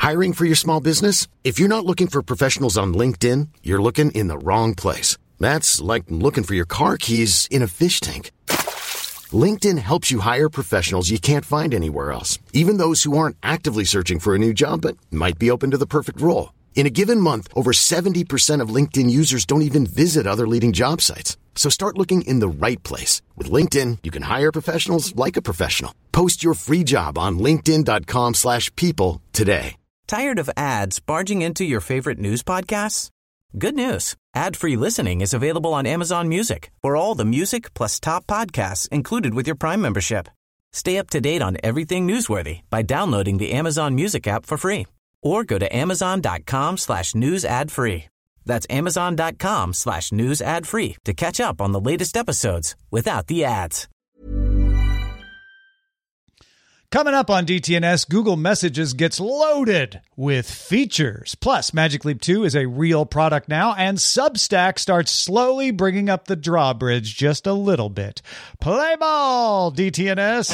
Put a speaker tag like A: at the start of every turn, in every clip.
A: Hiring for your small business? If you're not looking for professionals on LinkedIn, you're looking in the wrong place. That's like looking for your car keys in a fish tank. LinkedIn helps you hire professionals you can't find anywhere else, even those who aren't actively searching for a new job but might be open to the perfect role. In a given month, over 70% of LinkedIn users don't even visit other leading job sites. So start looking in the right place. With LinkedIn, you can hire professionals like a professional. Post your free job on linkedin.com/people today.
B: Tired of ads barging into your favorite news podcasts? Good news. Ad-free listening is available on Amazon Music for all the music plus top podcasts included with your Prime membership. Stay up to date on everything newsworthy by downloading the Amazon Music app for free or go to amazon.com/news ad free. That's amazon.com/news ad free to catch up on the latest episodes without the ads.
C: Coming up on DTNS, Google Messages gets loaded with features. Plus, Magic Leap 2 is a real product now, and Substack starts slowly bringing up the drawbridge just a little bit. Play ball, DTNS!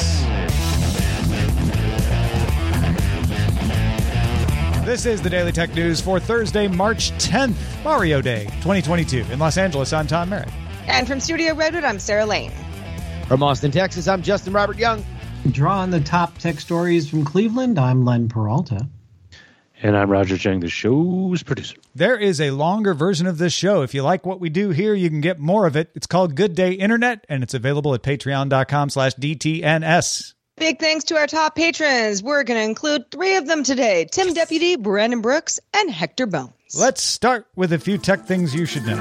C: This is the Daily Tech News for Thursday, March 10th, Mario Day 2022. In Los Angeles, I'm Tom Merritt.
D: And from Studio Redwood, I'm Sarah Lane.
E: From Austin, Texas, I'm Justin Robert Young.
F: Drawing the top tech stories from Cleveland, I'm Len Peralta.
G: And I'm Roger Chang, the show's producer.
C: There is a longer version of this show. If you like what we do here, you can get more of it. It's called Good Day Internet, and it's available at patreon.com/DTNS.
D: Big thanks to our top patrons. We're going to include 3 of them today: Tim Deputy, Brandon Brooks, and Hector Bones.
C: Let's start with a few tech things you should know.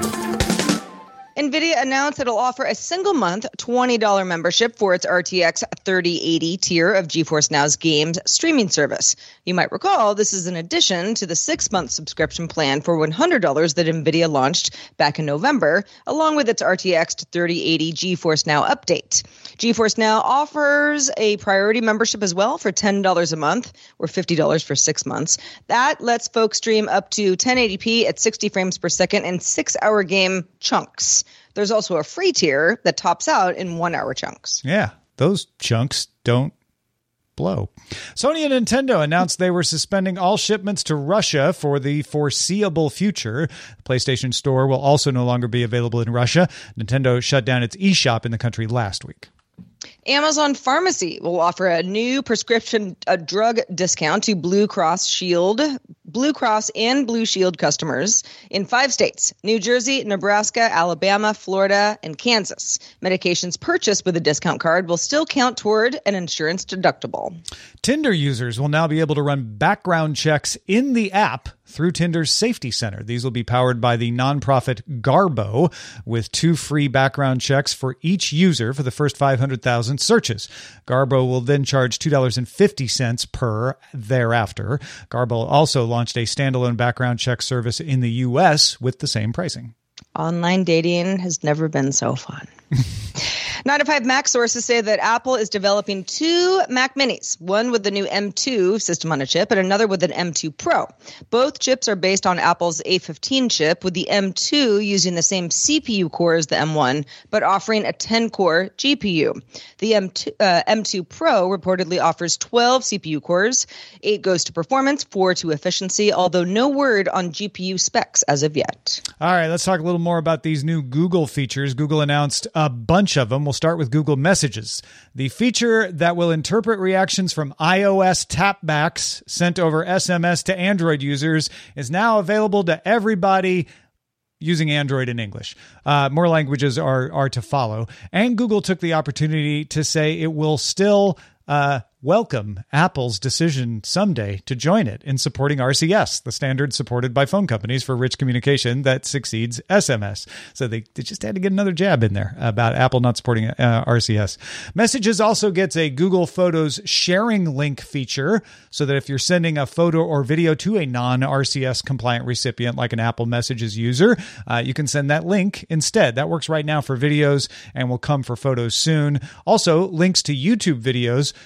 D: NVIDIA announced it'll offer a single-month $20 membership for its RTX 3080 tier of GeForce Now's games streaming service. You might recall this is in addition to the 6-month subscription plan for $100 that NVIDIA launched back in November, along with its RTX 3080 GeForce Now update. GeForce Now offers a priority membership as well for $10 a month, or $50 for 6 months. That lets folks stream up to 1080p at 60 frames per second in 6-hour game chunks. There's also a free tier that tops out in 1-hour chunks.
C: Yeah, those chunks don't blow. Sony and Nintendo announced they were suspending all shipments to Russia for the foreseeable future. The PlayStation Store will also no longer be available in Russia. Nintendo shut down its eShop in the country last week.
D: Amazon Pharmacy will offer a new prescription drug discount to Blue Cross and Blue Shield customers in 5 states: New Jersey, Nebraska, Alabama, Florida, and Kansas. Medications purchased with a discount card will still count toward an insurance deductible.
C: Tinder users will now be able to run background checks in the app through Tinder's Safety Center. These will be powered by the nonprofit Garbo, with 2 free background checks for each user for the first 500,000 searches. Garbo will then charge $2.50 per thereafter. Garbo also launched a standalone background check service in the U.S. with the same pricing.
D: Online dating has never been so fun. 9to5Mac sources say that Apple is developing 2 Mac Minis, one with the new M2 system on a chip and another with an M2 Pro. Both chips are based on Apple's A15 chip, with the M2 using the same CPU core as the M1, but offering a 10-core GPU. The M2 Pro reportedly offers 12 CPU cores. 8 goes to performance, 4 to efficiency, although no word on GPU specs as of yet.
C: All right, let's talk a little more about these new Google features. Google announced a bunch of them. We'll start with Google Messages. The feature that will interpret reactions from iOS tapbacks sent over SMS to Android users is now available to everybody using Android and English. More languages are to follow. And Google took the opportunity to say it will still welcome Apple's decision someday to join it in supporting RCS, the standard supported by phone companies for rich communication that succeeds SMS. So they just had to get another jab in there about Apple not supporting RCS. Messages also gets a Google Photos sharing link feature, so that if you're sending a photo or video to a non-RCS compliant recipient like an Apple Messages user, you can send that link instead. That works right now for videos and will come for photos soon. Also, links to YouTube videos will show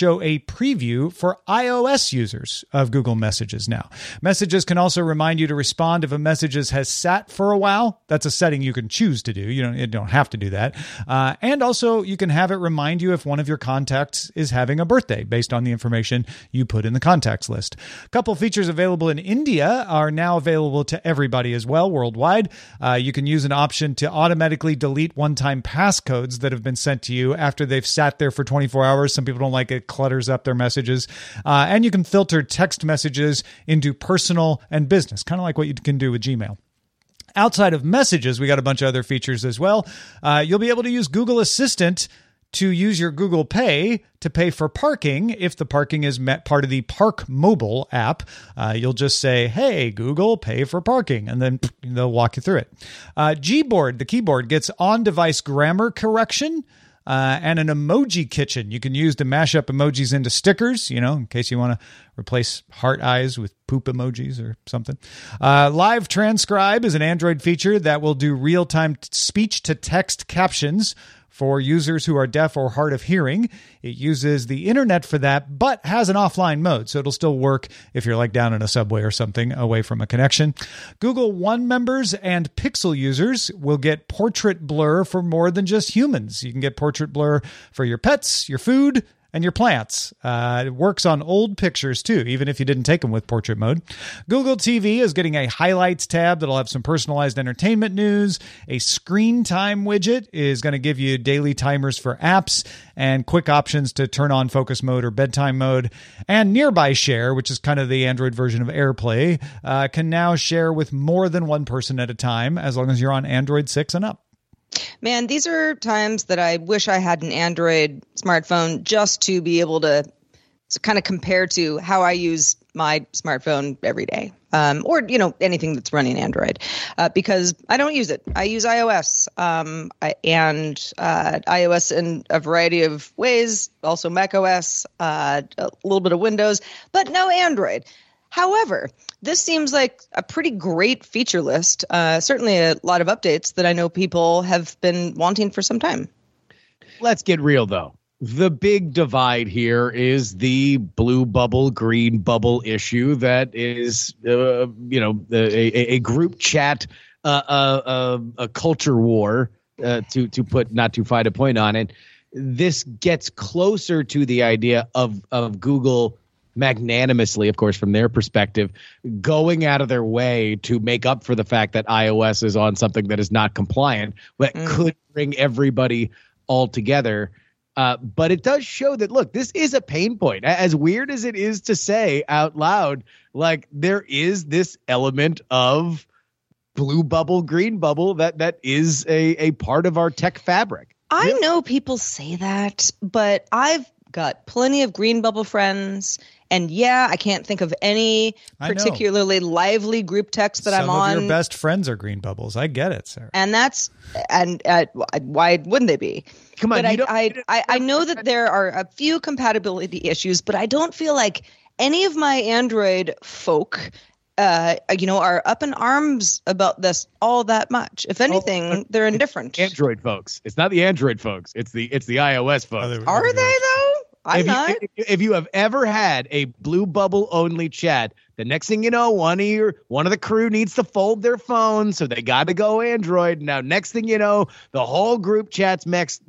C: show a preview for iOS users of Google Messages now. Messages can also remind you to respond if a message has sat for a while. That's a setting you can choose to do. You don't have to do that. And also, you can have it remind you if one of your contacts is having a birthday based on the information you put in the contacts list. A couple features available in India are now available to everybody as well worldwide. You can use an option to automatically delete one-time passcodes that have been sent to you after they've sat there for 24 hours. Some people don't like it clutters up their messages. And you can filter text messages into personal and business, kind of like what you can do with Gmail. Outside of messages, we got a bunch of other features as well. You'll be able to use Google Assistant to use your Google Pay to pay for parking if the parking is part of the Park Mobile app. You'll just say, hey, Google, pay for parking, and then they'll walk you through it. Gboard, the keyboard, gets on-device grammar correction and an emoji kitchen you can use to mash up emojis into stickers, in case you want to replace heart eyes with poop emojis or something. Live Transcribe is an Android feature that will do real-time speech-to-text captions for users who are deaf or hard of hearing. It uses the internet for that, but has an offline mode, so it'll still work if you're like down in a subway or something away from a connection. Google One members and Pixel users will get portrait blur for more than just humans. You can get portrait blur for your pets, your food, and your plants. It works on old pictures too, even if you didn't take them with portrait mode. Google TV is getting a highlights tab that'll have some personalized entertainment news. A screen time widget is going to give you daily timers for apps and quick options to turn on focus mode or bedtime mode. And Nearby Share, which is kind of the Android version of AirPlay, can now share with more than one person at a time, as long as you're on Android 6 and up.
D: Man, these are times that I wish I had an Android smartphone just to be able to kind of compare to how I use my smartphone every day, or anything that's running Android, because I don't use it. I use iOS, and iOS in a variety of ways, also macOS, a little bit of Windows, but no Android. However, this seems like a pretty great feature list. Certainly a lot of updates that I know people have been wanting for some time.
E: Let's get real, though. The big divide here is the blue bubble, green bubble issue that is, a group chat, a culture war, to put not too fine a point on it. This gets closer to the idea of Google magnanimously, of course, from their perspective, going out of their way to make up for the fact that iOS is on something that is not compliant, but could bring everybody all together. But it does show that, look, this is a pain point. As weird as it is to say out loud, like there is this element of blue bubble, green bubble that is a part of our tech fabric.
D: I know people say that, but I've got plenty of green bubble friends. And yeah, I can't think of any particularly lively group text that I'm on.
C: Some of your best friends are green bubbles. I get it, Sarah.
D: And why wouldn't they be?
E: Come on,
D: but I know that there are a few compatibility issues, but I don't feel like any of my Android folk, are up in arms about this all that much. If anything, they're indifferent.
E: Android folks. It's not the Android folks. It's the iOS folks.
D: Are they though?
E: If you have ever had a blue bubble only chat, the next thing you know, one of the crew needs to fold their phone, so they got to go Android. Now, next thing you know, the whole group chat's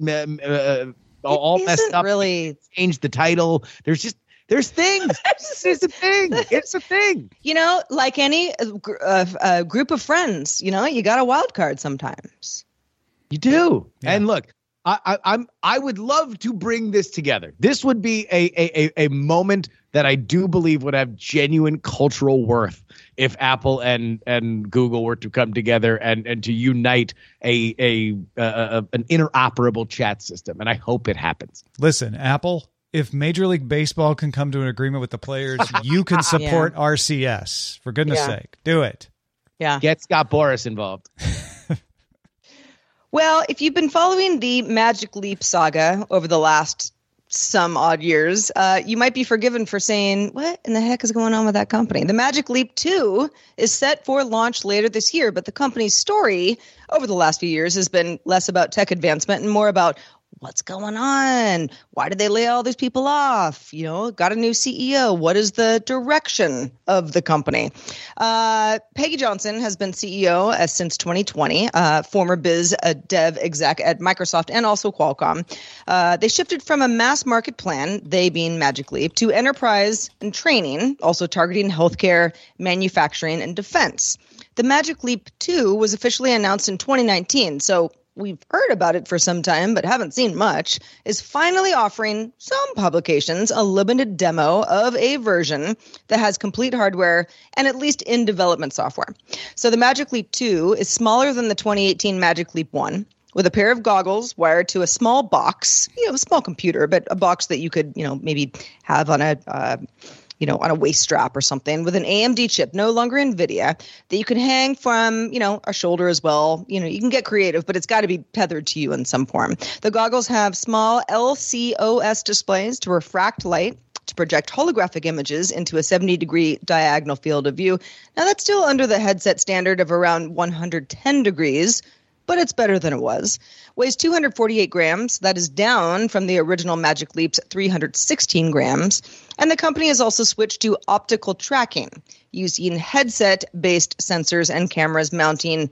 E: all messed up.
D: Really,
E: change the title. There's things. It's a thing. It's a thing.
D: Like any group of friends, you got a wild card sometimes.
E: You do, yeah. And look. I would love to bring this together. This would be a moment that I do believe would have genuine cultural worth if Apple and Google were to come together and to unite an interoperable chat system. And I hope it happens.
C: Listen, Apple, if Major League Baseball can come to an agreement with the players, you can support RCS. For goodness sake, do it.
D: Yeah.
E: Get Scott Boras involved.
D: Well, if you've been following the Magic Leap saga over the last some odd years, you might be forgiven for saying, what in the heck is going on with that company? The Magic Leap 2 is set for launch later this year, but the company's story over the last few years has been less about tech advancement and more about what's going on? Why did they lay all these people off? Got a new CEO. What is the direction of the company? Peggy Johnson has been CEO since 2020, former biz dev exec at Microsoft and also Qualcomm. They shifted from a mass market plan, they being Magic Leap, to enterprise and training, also targeting healthcare, manufacturing, and defense. The Magic Leap 2 was officially announced in 2019, so we've heard about it for some time but haven't seen much, is finally offering some publications a limited demo of a version that has complete hardware and at least in development software. So the Magic Leap 2 is smaller than the 2018 Magic Leap 1, with a pair of goggles wired to a small box, a small computer, but a box that you could, maybe have on on a waist strap or something, with an AMD chip, no longer NVIDIA, that you can hang from, a shoulder as well. You can get creative, but it's got to be tethered to you in some form. The goggles have small LCOS displays to refract light, to project holographic images into a 70-degree diagonal field of view. Now, that's still under the headset standard of around 110 degrees, but it's better than it was. Weighs 248 grams. That is down from the original Magic Leap's 316 grams. And the company has also switched to optical tracking, using headset-based sensors and cameras mounted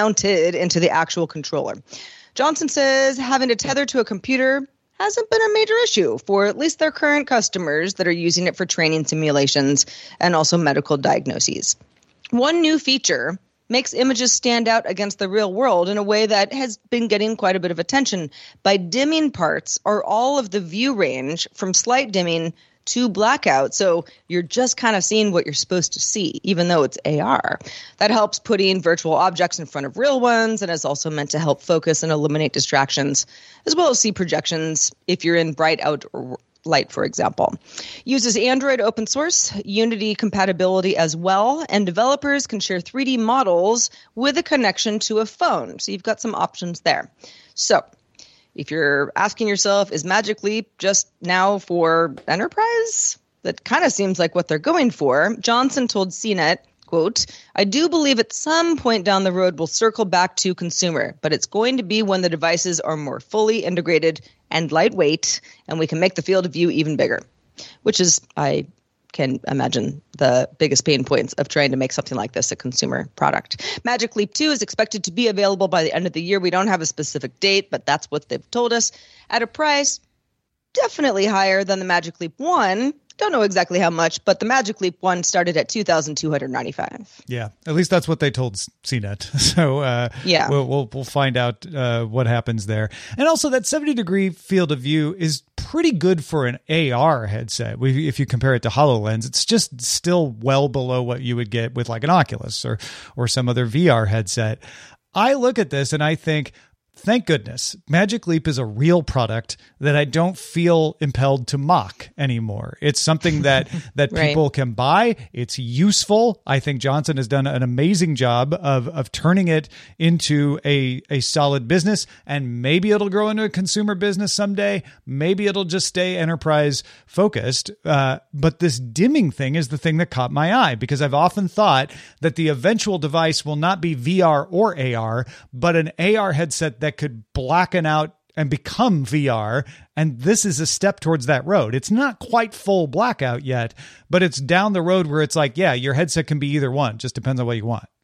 D: into the actual controller. Johnson says having to tether to a computer hasn't been a major issue for at least their current customers that are using it for training simulations and also medical diagnoses. One new feature makes images stand out against the real world in a way that has been getting quite a bit of attention by dimming parts or all of the view range from slight dimming to blackout. So you're just kind of seeing what you're supposed to see, even though it's AR. That helps putting virtual objects in front of real ones and is also meant to help focus and eliminate distractions, as well as see projections if you're in bright out light, for example. Uses Android open source, Unity compatibility as well, and developers can share 3D models with a connection to a phone. So you've got some options there. So if you're asking yourself, is Magic Leap just now for enterprise? That kind of seems like what they're going for. Johnson told CNET, quote, I do believe at some point down the road we'll circle back to consumer, but it's going to be when the devices are more fully integrated and lightweight, and we can make the field of view even bigger, which is, I can imagine, the biggest pain points of trying to make something like this a consumer product. Magic Leap 2 is expected to be available by the end of the year. We don't have a specific date, but that's what they've told us, at a price definitely higher than the Magic Leap 1. Don't know exactly how much, but the Magic Leap 1 started at $2,295.
C: Yeah, at least that's what they told CNET. So yeah, we'll find out what happens there. And also that 70-degree field of view is pretty good for an AR headset. If you compare it to HoloLens, it's just still well below what you would get with like an Oculus or some other VR headset. I look at this and I think, thank goodness, Magic Leap is a real product that I don't feel impelled to mock anymore. It's something that right. People can buy. It's useful. I think Johnson has done an amazing job of turning it into a solid business, and maybe it'll grow into a consumer business someday. Maybe it'll just stay enterprise focused. But this dimming thing is the thing that caught my eye, because I've often thought that the eventual device will not be VR or AR, but an AR headset that could blacken out and become VR. And this is a step towards that road. It's not quite full blackout yet, but it's down the road where it's like, yeah, your headset can be either one. Just depends on what you want.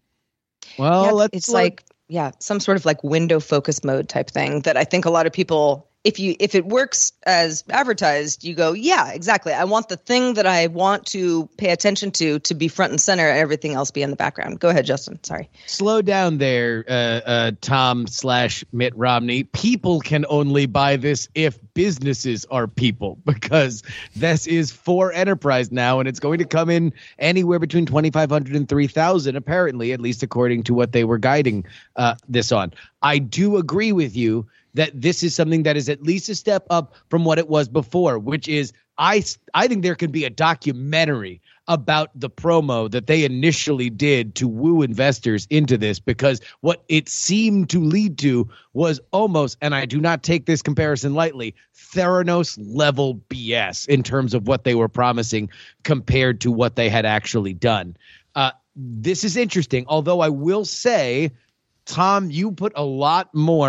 E: Well,
D: yeah, it's like, yeah, some sort of like window focus mode type thing that I think a lot of people, if it works as advertised, you go, yeah, exactly. I want the thing that I want to pay attention to be front and center, and everything else be in the background. Go ahead, Justin. Sorry.
E: Slow down there, Tom/Mitt Romney. People can only buy this if businesses are people, because this is for enterprise now, and it's going to come in anywhere between $2,500 and $3,000, apparently, at least according to what they were guiding this on. I do agree with you that this is something that is at least a step up from what it was before, which is I think there could be a documentary about the promo that they initially did to woo investors into this, because what it seemed to lead to was almost, and I do not take this comparison lightly, Theranos level BS in terms of what they were promising compared to what they had actually done. This is interesting, although I will say, Tom, you put a lot more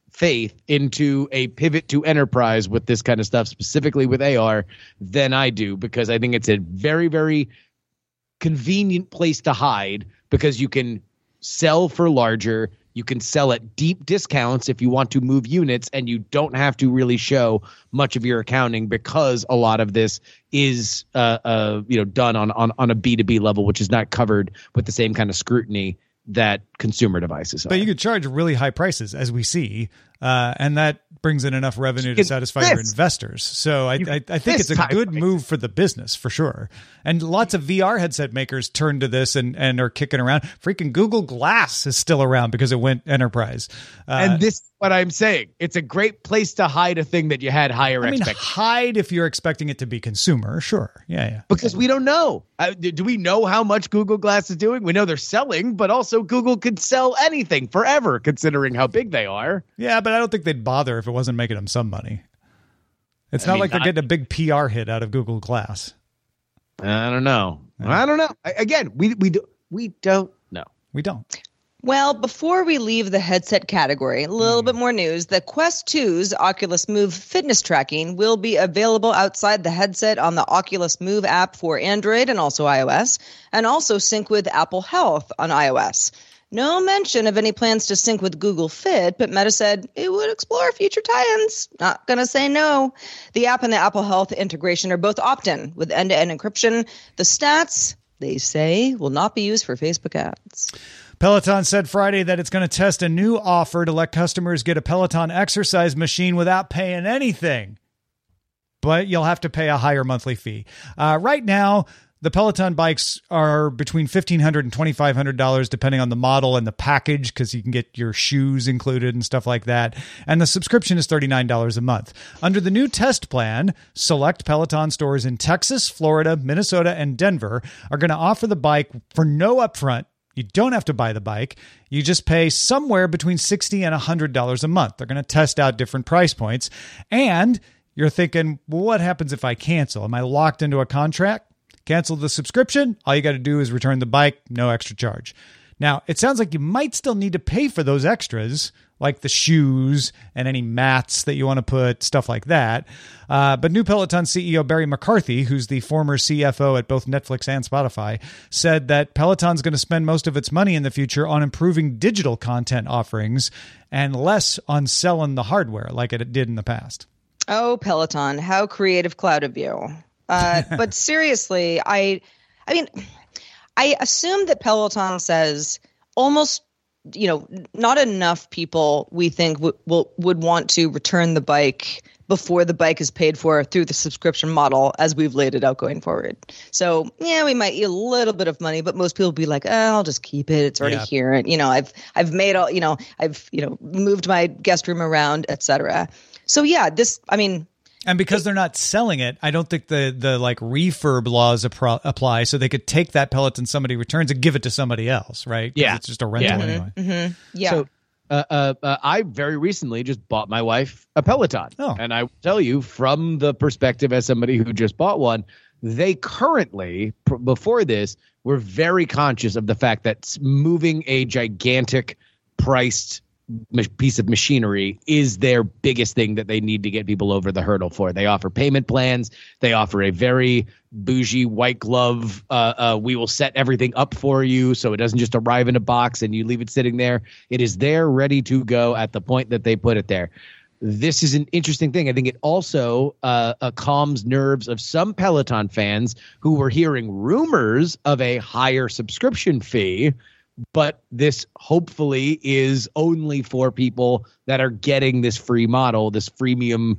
E: faith into a pivot to enterprise with this kind of stuff, specifically with AR, than I do, because I think it's a very, very convenient place to hide, because you can sell for larger, you can sell at deep discounts if you want to move units, and you don't have to really show much of your accounting, because a lot of this is done on a B2B level, which is not covered with the same kind of scrutiny that consumer devices are.
C: But you could charge really high prices, as we see, and that brings in enough revenue to satisfy your investors. So I think it's a good move for the business, for sure. And lots of VR headset makers turn to this and are kicking around. Freaking Google Glass is still around because it went enterprise.
E: And this is what I'm saying. It's a great place to hide a thing that you had higher expectations.
C: Hide if you're expecting it to be consumer, sure. Yeah.
E: Because we don't know. Do we know how much Google Glass is doing? We know they're selling, but also Google could sell anything forever, considering how big they are.
C: Yeah, but I don't think they'd bother if it wasn't making them some money. It's not like they're getting a big PR hit out of Google Glass.
E: I don't know. Again, we don't know.
C: We don't.
D: Well, before we leave the headset category, a little bit more news. The Quest 2's Oculus Move fitness tracking will be available outside the headset on the Oculus Move app for Android and also iOS, and also sync with Apple Health on iOS. No mention of any plans to sync with Google Fit, but Meta said it would explore future tie-ins. Not going to say no. The app and the Apple Health integration are both opt-in with end-to-end encryption. The stats, they say, will not be used for Facebook ads.
C: Peloton said Friday that it's going to test a new offer to let customers get a Peloton exercise machine without paying anything. But you'll have to pay a higher monthly fee. Right now, the Peloton bikes are between $1,500 and $2,500, depending on the model and the package, because you can get your shoes included and stuff like that. And the subscription is $39 a month. Under the new test plan, select Peloton stores in Texas, Florida, Minnesota, and Denver are going to offer the bike for no upfront. You don't have to buy the bike. You just pay somewhere between $60 and $100 a month. They're going to test out different price points. And you're thinking, well, what happens if I cancel? Am I locked into a contract? Cancel the subscription. All you got to do is return the bike, no extra charge. Now, it sounds like you might still need to pay for those extras, like the shoes and any mats that you want to put, stuff like that. But new Peloton CEO Barry McCarthy, who's the former CFO at both Netflix and Spotify, said that Peloton's going to spend most of its money in the future on improving digital content offerings and less on selling the hardware like it did in the past.
D: Oh, Peloton, how creative cloud of you. But seriously, I assume that Peloton says almost, not enough people we think would want to return the bike before the bike is paid for through the subscription model as we've laid it out going forward. So yeah, we might eat a little bit of money, but most people will be like, I'll just keep it. It's already here. And, I've made all, I've moved my guest room around, etc. So yeah,
C: and because they're not selling it, I don't think the like refurb laws apply. So they could take that Peloton somebody returns and give it to somebody else, right?
E: Yeah,
C: it's just a rental anyway.
D: Mm-hmm. Yeah.
E: So I very recently just bought my wife a Peloton, and I will tell you from the perspective as somebody who just bought one, they currently before this were very conscious of the fact that moving a gigantic priced piece of machinery is their biggest thing that they need to get people over the hurdle for. They offer payment plans. They offer a very bougie white glove. We will set everything up for you so it doesn't just arrive in a box and you leave it sitting there. It is there ready to go at the point that they put it there. This is an interesting thing. I think it also calms nerves of some Peloton fans who were hearing rumors of a higher subscription fee. But this hopefully is only for people that are getting this free model, this freemium,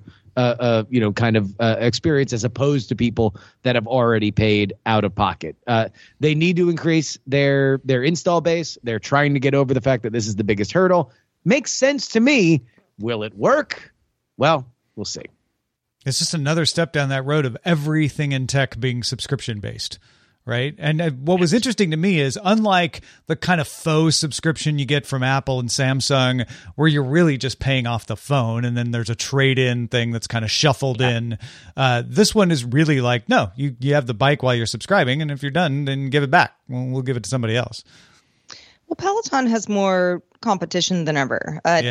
E: experience, as opposed to people that have already paid out of pocket. They need to increase their install base. They're trying to get over the fact that this is the biggest hurdle. Makes sense to me. Will it work? Well, we'll see.
C: It's just another step down that road of everything in tech being subscription based. Right. And what was interesting to me is, unlike the kind of faux subscription you get from Apple and Samsung, where you're really just paying off the phone and then there's a trade-in thing that's kind of shuffled in. This one is really like, no, you have the bike while you're subscribing. And if you're done, then give it back. We'll give it to somebody else.
D: Well, Peloton has more competition than ever.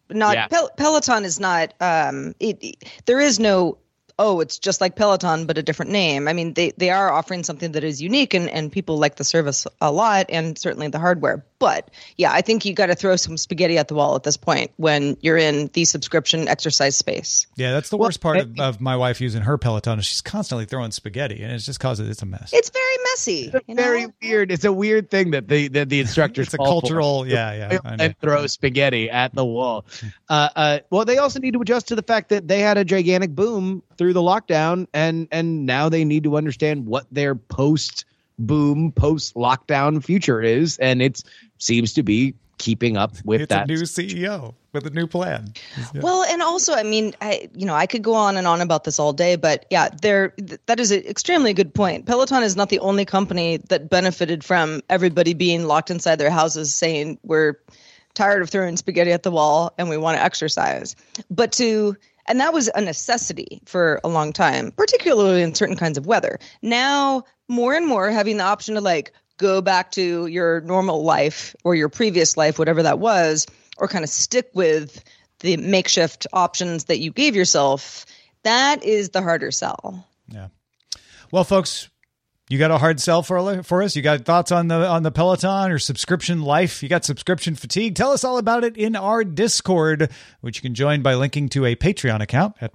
D: Peloton is not. There is no. Oh, it's just like Peloton, but a different name. I mean, they are offering something that is unique, and people like the service a lot, and certainly the hardware. But yeah, I think you got to throw some spaghetti at the wall at this point when you're in the subscription exercise space.
C: Yeah, that's the worst part of my wife using her Peloton is she's constantly throwing spaghetti, and it's just causes it's a mess.
D: It's very messy.
E: It's very weird. It's a weird thing that the instructors
C: it's a cultural,
E: and throw spaghetti at the wall. Well, they also need to adjust to the fact that they had a gigantic boom through the lockdown, and now they need to understand what their post-boom, post-lockdown future is, and it seems to be keeping up with
C: it's
E: that.
C: It's a new CEO with a new plan.
D: Yeah. Well, and also, I mean, I could go on and on about this all day, but yeah, that is an extremely good point. Peloton is not the only company that benefited from everybody being locked inside their houses saying we're tired of throwing spaghetti at the wall and we want to exercise. And that was a necessity for a long time, particularly in certain kinds of weather. Now, more and more having the option to like go back to your normal life or your previous life, whatever that was, or kind of stick with the makeshift options that you gave yourself, that is the harder sell.
C: Yeah. Well, folks, you got a hard sell for us? You got thoughts on the Peloton or subscription life? You got subscription fatigue? Tell us all about it in our Discord, which you can join by linking to a Patreon account at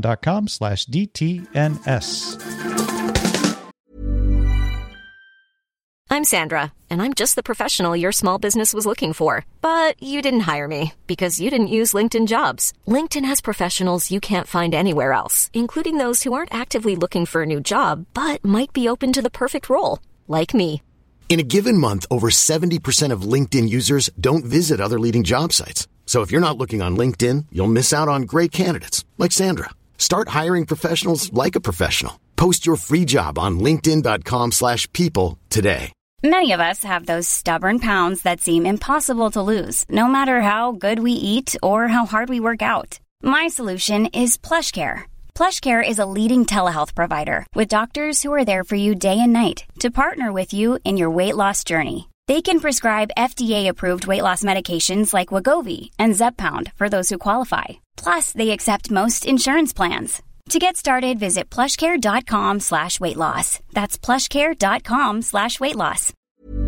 C: patreon.com/DTNS.
H: I'm Sandra, and I'm just the professional your small business was looking for. But you didn't hire me because you didn't use LinkedIn Jobs. LinkedIn has professionals you can't find anywhere else, including those who aren't actively looking for a new job, but might be open to the perfect role, like me.
A: In a given month, over 70% of LinkedIn users don't visit other leading job sites. So if you're not looking on LinkedIn, you'll miss out on great candidates like Sandra. Start hiring professionals like a professional. Post your free job on linkedin.com/people today.
I: Many of us have those stubborn pounds that seem impossible to lose, no matter how good we eat or how hard we work out. My solution is PlushCare. PlushCare is a leading telehealth provider with doctors who are there for you day and night to partner with you in your weight loss journey. They can prescribe FDA-approved weight loss medications like Wegovy and Zepbound for those who qualify. Plus, they accept most insurance plans. To get started, visit plushcare.com/weightloss. That's plushcare.com/weightloss.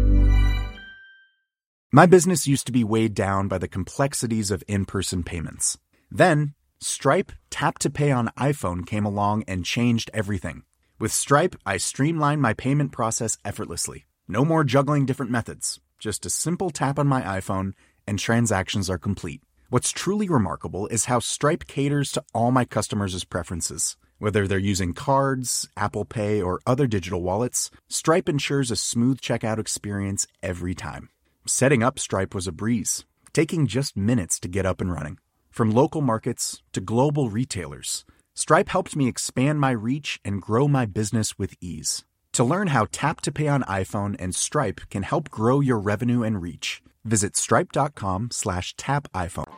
J: My business used to be weighed down by the complexities of in-person payments. Then, Stripe Tap to Pay on iPhone came along and changed everything. With Stripe, I streamlined my payment process effortlessly. No more juggling different methods. Just a simple tap on my iPhone and transactions are complete. What's truly remarkable is how Stripe caters to all my customers' preferences. Whether they're using cards, Apple Pay, or other digital wallets, Stripe ensures a smooth checkout experience every time. Setting up Stripe was a breeze, taking just minutes to get up and running. From local markets to global retailers, Stripe helped me expand my reach and grow my business with ease. To learn how Tap to Pay on iPhone and Stripe can help grow your revenue and reach, visit stripe.com/tapiphone.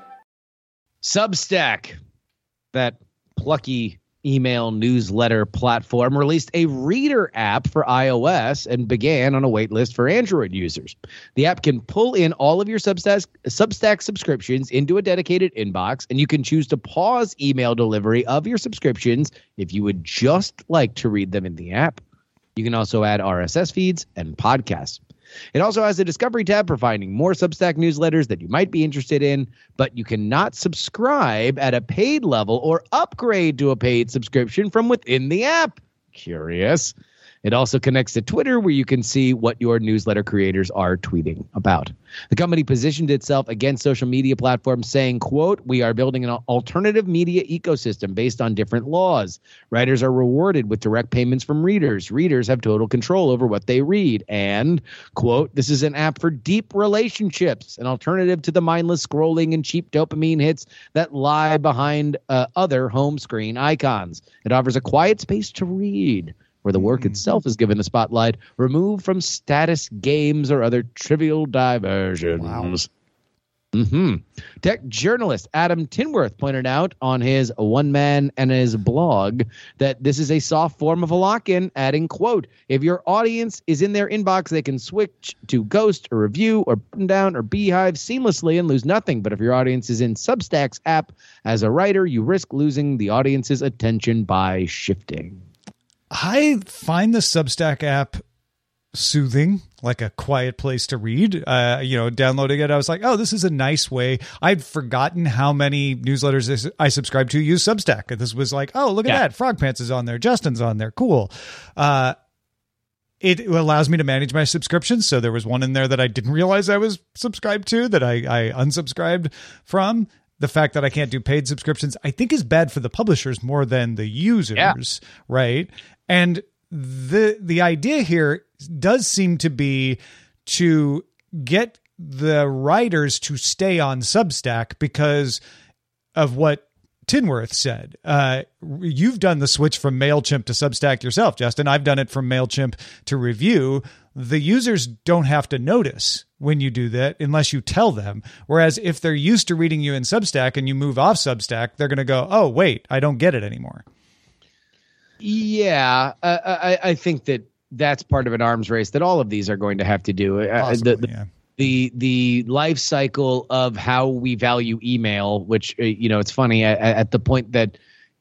E: Substack, that plucky email newsletter platform, released a reader app for iOS and began on a wait list for Android users. The app can pull in all of your Substack subscriptions into a dedicated inbox, and you can choose to pause email delivery of your subscriptions if you would just like to read them in the app. You can also add RSS feeds and podcasts. It also has a discovery tab providing more Substack newsletters that you might be interested in, but you cannot subscribe at a paid level or upgrade to a paid subscription from within the app. Curious. It also connects to Twitter, where you can see what your newsletter creators are tweeting about. The company positioned itself against social media platforms, saying, quote, "We are building an alternative media ecosystem based on different laws. Writers are rewarded with direct payments from readers. Readers have total control over what they read. And, quote, this is an app for deep relationships, an alternative to the mindless scrolling and cheap dopamine hits that lie behind other home screen icons. It offers a quiet space to read, where the work itself is given a spotlight, removed from status games or other trivial diversions." Wow. Tech journalist Adam Tinworth pointed out on his One Man and his blog that this is a soft form of a lock-in, adding, quote, if your audience is in their inbox, they can switch to Ghost or Review or Button Down or Beehive seamlessly and lose nothing. But if your audience is in Substack's app, as a writer, you risk losing the audience's attention by shifting.
C: I find the Substack app soothing, like a quiet place to read. Downloading it, I was like, oh, this is a nice way. I'd forgotten how many newsletters I subscribe to use Substack. And this was like, oh, look at that. Frog Pants is on there. Justin's on there. Cool. It allows me to manage my subscriptions. So there was one in there that I didn't realize I was subscribed to that I unsubscribed from. The fact that I can't do paid subscriptions, I think, is bad for the publishers more than the users, right? And the idea here does seem to be to get the writers to stay on Substack because of what Tinworth said. You've done the switch from MailChimp to Substack yourself, Justin. I've done it from MailChimp to Review. The users don't have to notice when you do that unless you tell them. Whereas if they're used to reading you in Substack and you move off Substack, they're going to go, oh, wait, I don't get it anymore.
E: Yeah, I think that's part of an arms race that all of these are going to have to do. The life cycle of how we value email, which, it's funny at the point that,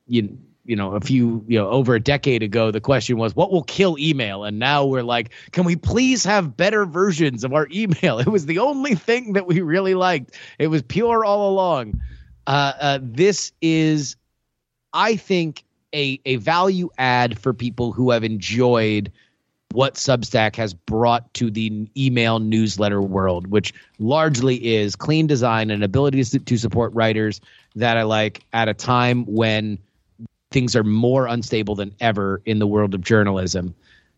E: over a decade ago, the question was, what will kill email? And now we're like, can we please have better versions of our email? It was the only thing that we really liked. It was pure all along. This is, I think, a value add for people who have enjoyed what Substack has brought to the email newsletter world, which largely is clean design and ability to support writers that I like at a time when things are more unstable than ever in the world of journalism.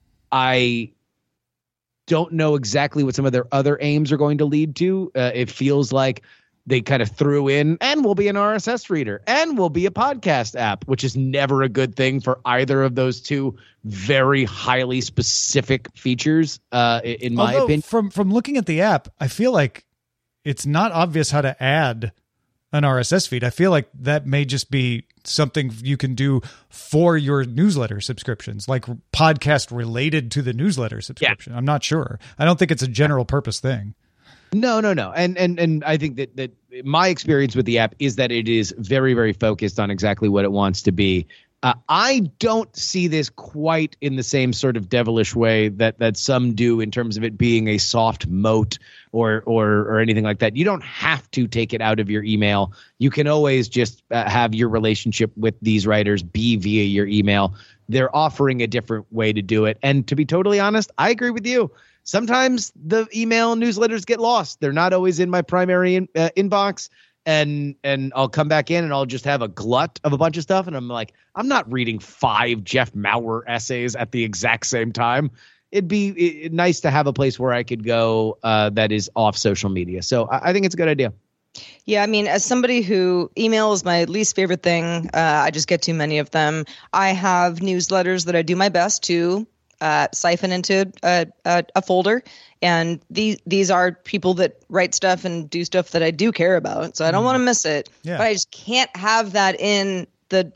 E: I don't know exactly what some of their other aims are going to lead to. It feels like they kind of threw in, and we'll be an RSS reader, and we'll be a podcast app, which is never a good thing for either of those two very highly specific features, in my opinion.
C: From looking at the app, I feel like it's not obvious how to add an RSS feed. I feel like that may just be something you can do for your newsletter subscriptions, like podcast related to the newsletter subscription. Yeah. I'm not sure. I don't think it's a general purpose thing.
E: No. And I think that my experience with the app is that it is very, very focused on exactly what it wants to be. I don't see this quite in the same sort of devilish way that some do in terms of it being a soft moat or anything like that. You don't have to take it out of your email. You can always just have your relationship with these writers be via your email. They're offering a different way to do it. And to be totally honest, I agree with you. Sometimes the email newsletters get lost. They're not always in my primary inbox. And I'll come back in and I'll just have a glut of a bunch of stuff. And I'm like, I'm not reading 5 Jeff Maurer essays at the exact same time. It'd be nice to have a place where I could go that is off social media. So I think it's a good idea.
D: Yeah, I mean, as somebody who email is my least favorite thing, I just get too many of them. I have newsletters that I do my best to siphon into a folder. And these are people that write stuff and do stuff that I do care about. So I don't want to miss it. Yeah. But I just can't have that in the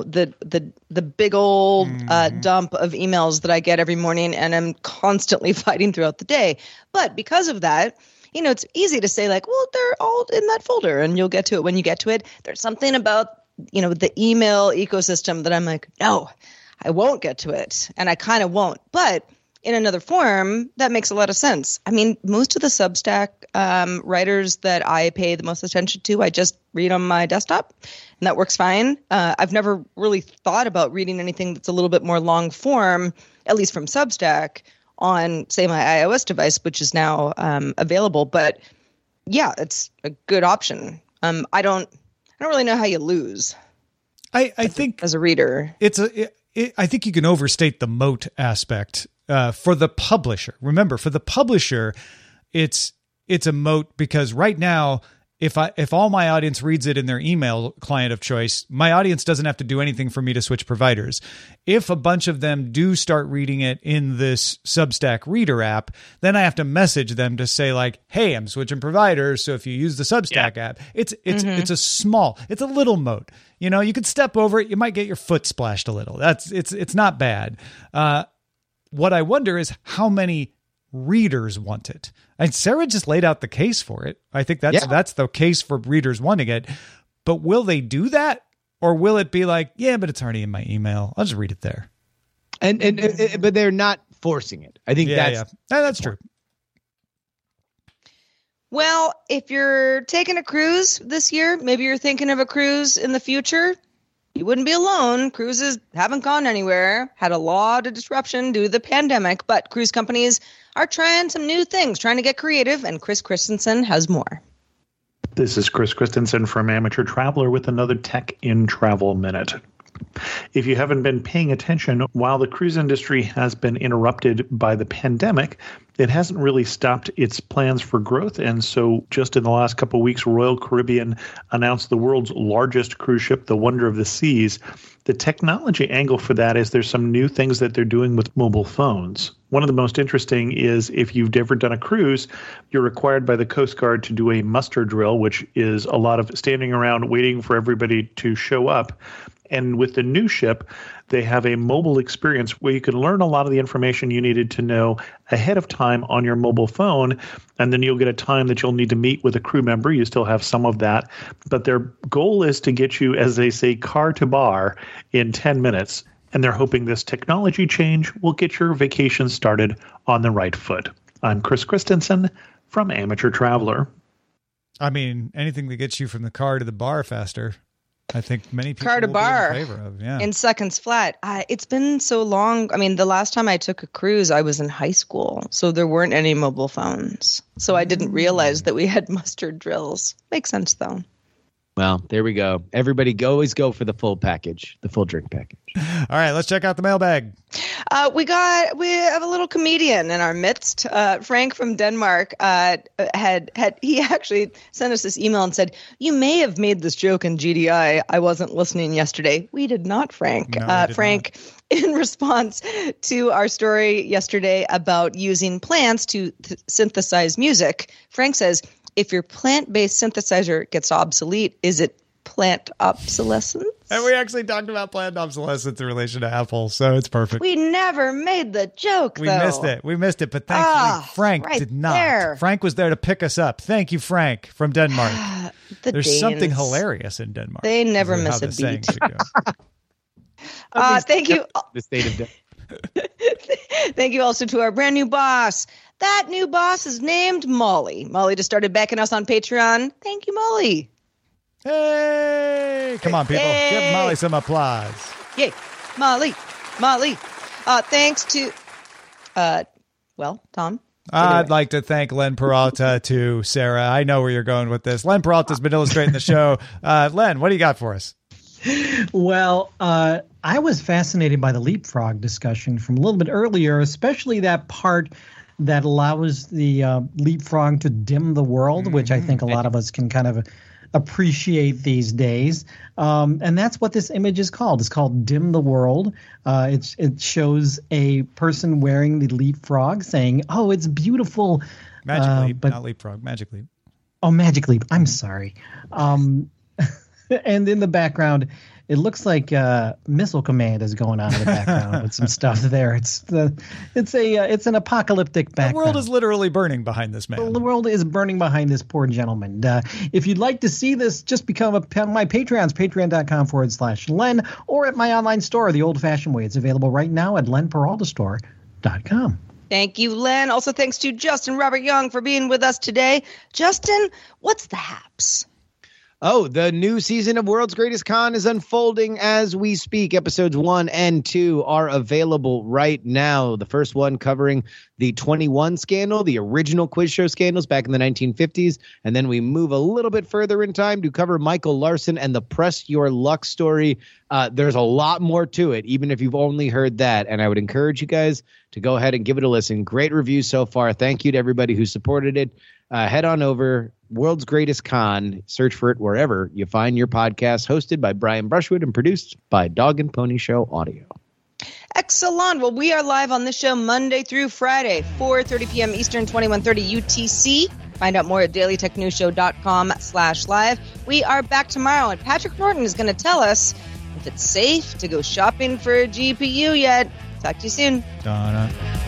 D: big old dump of emails that I get every morning and I'm constantly fighting throughout the day. But because of that, it's easy to say like, well, they're all in that folder and you'll get to it when you get to it. There's something about, the email ecosystem that I'm like, no, I won't get to it. And I kind of won't. But in another form, that makes a lot of sense. I mean, most of the Substack writers that I pay the most attention to, I just read on my desktop, and that works fine. I've never really thought about reading anything that's a little bit more long form, at least from Substack, on, say, my iOS device, which is now available. But yeah, it's a good option. I don't really know how you lose.
C: I think
D: as a reader,
C: I think you can overstate the moat aspect. For the publisher, remember, for the publisher, it's a moat because right now, if all my audience reads it in their email client of choice, my audience doesn't have to do anything for me to switch providers. If a bunch of them do start reading it in this Substack reader app, then I have to message them to say like, hey, I'm switching providers. So if you use the Substack app, it's a little moat. You know, you could step over it. You might get your foot splashed a little. It's not bad. What I wonder is how many readers want it. And Sarah just laid out the case for it. I think that's the case for readers wanting it. But will they do that? Or will it be like, yeah, but it's already in my email. I'll just read it there.
E: But they're not forcing it. I think that's true.
D: Well, if you're taking a cruise this year, maybe you're thinking of a cruise in the future, you wouldn't be alone. Cruises haven't gone anywhere, had a lot of disruption due to the pandemic, but cruise companies are trying some new things, trying to get creative, and Chris Christensen has more.
K: This is Chris Christensen from Amateur Traveler with another Tech in Travel Minute. If you haven't been paying attention, while the cruise industry has been interrupted by the pandemic, it hasn't really stopped its plans for growth. And so just in the last couple of weeks, Royal Caribbean announced the world's largest cruise ship, the Wonder of the Seas. The technology angle for that is there's some new things that they're doing with mobile phones. One of the most interesting is if you've ever done a cruise, you're required by the Coast Guard to do a muster drill, which is a lot of standing around waiting for everybody to show up. And with the new ship, they have a mobile experience where you can learn a lot of the information you needed to know ahead of time on your mobile phone. And then you'll get a time that you'll need to meet with a crew member. You still have some of that. But their goal is to get you, as they say, car to bar in 10 minutes. And they're hoping this technology change will get your vacation started on the right foot. I'm Chris Christensen from Amateur Traveler.
C: I mean, anything that gets you from the car to the bar faster, I think many people
D: car to
C: will
D: bar
C: be in favor of. Yeah.
D: In seconds flat. It's been so long. I mean, the last time I took a cruise, I was in high school, so there weren't any mobile phones. So I didn't realize that we had mustard drills. Makes sense, though.
E: Well, there we go. Everybody always go for the full package, the full drink package.
C: All right, let's check out the mailbag.
D: We have a little comedian in our midst. Frank from Denmark he actually sent us this email and said, "You may have made this joke in GDI. I wasn't listening yesterday." We did not, Frank.
C: No,
D: Frank, in response to our story yesterday about using plants to synthesize music, Frank says, if your plant-based synthesizer gets obsolete, is it plant obsolescence?
C: And we actually talked about plant obsolescence in relation to Apple, so it's perfect.
D: We never made the joke,
C: We missed it, but thankfully Frank
D: right
C: did not.
D: there.
C: Frank was there to pick us up. Thank you, Frank, from Denmark. There's
D: Danes.
C: something hilarious in Denmark.
D: They never
C: is
D: miss
C: how
D: a
C: the saying
D: beat.
C: should go.
D: Thank you.
E: The state of Denmark.
D: Thank you also to our brand new boss. That new boss is named Molly. Molly just started backing us on Patreon. Thank you, Molly.
C: Hey! Come on, people.
D: Hey.
C: Give Molly some applause.
D: Yay. Molly. Thanks to, Tom.
C: I'd like to thank Len Peralta to Sarah. I know where you're going with this. Len Peralta's been illustrating the show. Len, what do you got for us?
F: Well, I was fascinated by the leapfrog discussion from a little bit earlier, especially that part that allows the leapfrog to dim the world, which I think a lot of us can kind of appreciate these days. And that's what this image is called. It's called Dim the World. It shows a person wearing the leapfrog saying, "Oh, it's beautiful."
C: Magic Leap, not leapfrog. Magic Leap.
F: Oh, Magic Leap. I'm sorry. And in the background, it looks like Missile Command is going on in the background with some stuff there. It's an apocalyptic background.
C: The world is literally burning behind this man.
F: The world is burning behind this poor gentleman. If you'd like to see this, just become my Patreons, patreon.com/Len, or at my online store, the old-fashioned way. It's available right now at lenperaltastore.com.
D: Thank you, Len. Also, thanks to Justin Robert Young for being with us today. Justin, what's the haps?
E: Oh, the new season of World's Greatest Con is unfolding as we speak. Episodes 1 and 2 are available right now. The first one covering the 21 scandal, the original quiz show scandals back in the 1950s. And then we move a little bit further in time to cover Michael Larson and the Press Your Luck story. There's a lot more to it, even if you've only heard that. And I would encourage you guys to go ahead and give it a listen. Great reviews so far. Thank you to everybody who supported it. Head on over, World's Greatest Con. Search for it wherever you find your podcast, hosted by Brian Brushwood and produced by Dog and Pony Show Audio.
D: Excellent. Well, we are live on this show Monday through Friday, 4:30 p.m. Eastern, 21:30 UTC. Find out more at dailytechnewsshow.com/live. We are back tomorrow, and Patrick Norton is going to tell us if it's safe to go shopping for a GPU yet. Talk to you soon.
C: Donna.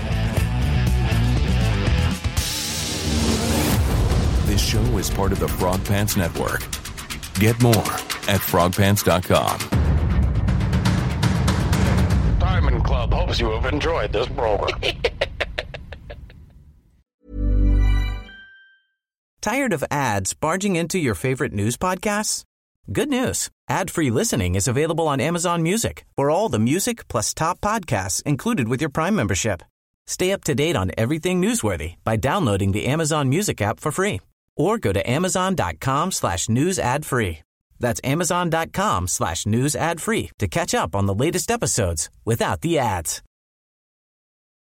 L: This show is part of the Frog Pants Network. Get more at frogpants.com.
G: Diamond Club hopes you have enjoyed this program.
B: Tired of ads barging into your favorite news podcasts? Good news. Ad-free listening is available on Amazon Music for all the music plus top podcasts included with your Prime membership. Stay up to date on everything newsworthy by downloading the Amazon Music app for free or go to amazon.com/news ad free. That's amazon.com/news ad free to catch up on the latest episodes without the ads.